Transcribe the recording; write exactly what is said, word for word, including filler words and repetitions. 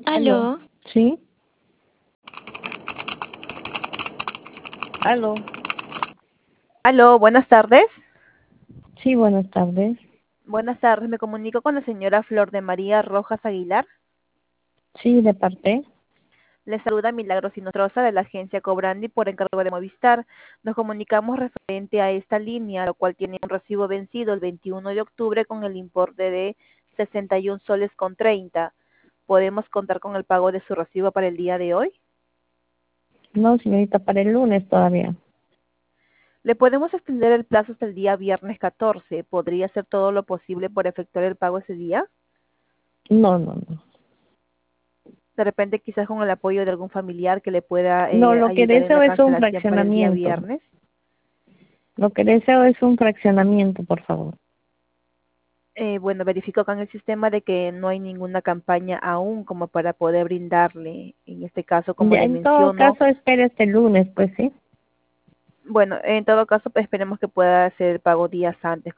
Aló, Aló, ¿sí? Aló, Aló, buenas tardes. sí, buenas tardes. Buenas tardes, me comunico con la señora Flor de María Rojas Aguilar. Sí, de parte. Le saluda Milagros Inostroza de la agencia Cobrandi por encargo de Movistar. Nos comunicamos referente a esta línea, lo cual tiene un recibo vencido el veintiuno de octubre con el importe de sesenta y un soles con treinta. ¿Podemos contar con el pago de su recibo para el día de hoy? No, señorita, para el lunes todavía. Le podemos extender el plazo hasta el día viernes catorce. ¿Podría hacer todo lo posible por efectuar el pago ese día? No, no, no. De repente quizás con el apoyo de algún familiar que le pueda No, eh, lo que ayudar en deseo la es un cancelación para el día fraccionamiento. viernes. Lo que deseo es un fraccionamiento, por favor. Eh, bueno, verifico acá en el sistema de que no hay ninguna campaña aún como para poder brindarle. En este caso, como Ya, le en todo menciono, caso, espere este lunes, pues sí. bueno, en todo caso, pues, esperemos que pueda hacer el pago días antes.